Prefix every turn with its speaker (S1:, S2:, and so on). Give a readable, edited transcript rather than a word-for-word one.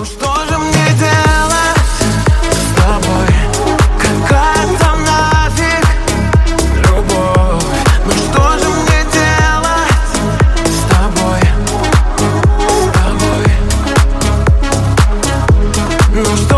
S1: Ну что же мне делать с тобой? Какая там нафиг любовь? Ну что же мне делать с тобой? С тобой? Ну что